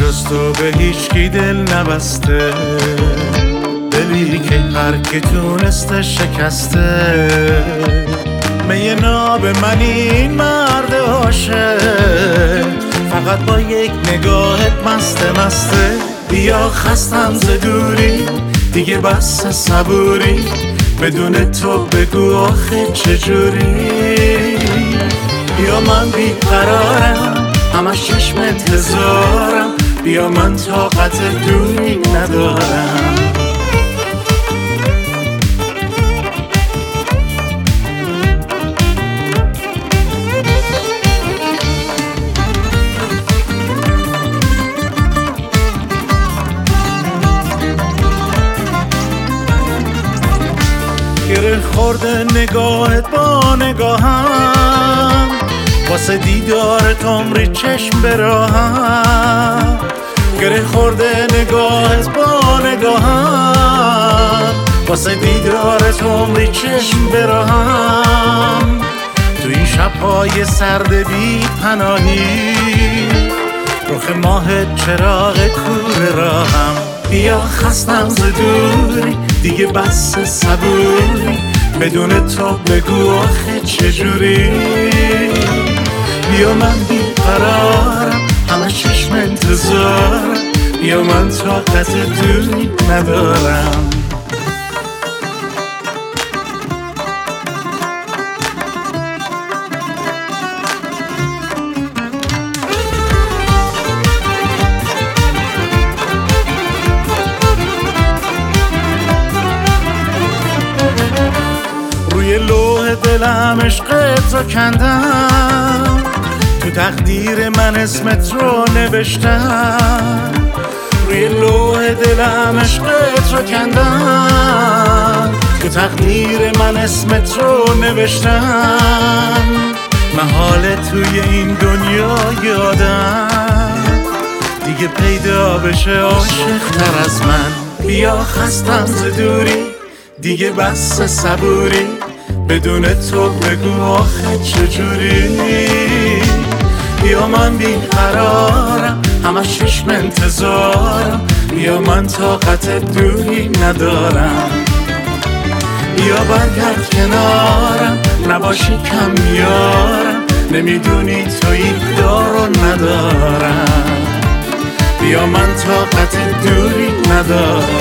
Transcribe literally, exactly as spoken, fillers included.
جز تو به هیچکی دل نبسته، دلی که هر کی تونسته شکسته. می ناب من این مرد عاشق، فقط با یک نگاهت مسته مسته. بیا خستم ز دوری، دیگه بس صبوری، بدون تو بگو آخه چجوری. بیا من بیقرارم، همش چشمت هزارم، بیا من طاقت دوری ندارم. گره خورده نگاهت با نگاهم، واسه دیدارت عمری چشم براهم. گره خورده نگاهت با نگاهم، واسه دیدارت عمری چشم براهم. تو این شب‌های سرد بی پناهی، رخ ماهت چراغ کور راهم. بیا خستم ز دوری، دیگه بس صبوری، بدون تو بگو آخه چجوری. بیا من بیقرارم، همه چشم انتظارم، بیا من طاقت دوری ندارم. روی لوح دلم عشقت رو کندم، تو تقدیر من اسمت رو نوشتم. روی لوح دلم عشقت رو کندم، تو تقدیر من اسمت رو نوشتم. محاله توی این دنیا یادم دیگه پیدا بشه عاشق تر از من. بیا خستم ز دوری، دیگه بس صبوری، بدون تو بگو آخه چجوری. بیا من بیقرارم، همش چشم انتظارم، بیا من طاقت دوری ندارم. بیا برگرد کنارم، نباشی کم میارم، نمیدونی تویی دارو ندارم. بیا من طاقت دوری ندارم.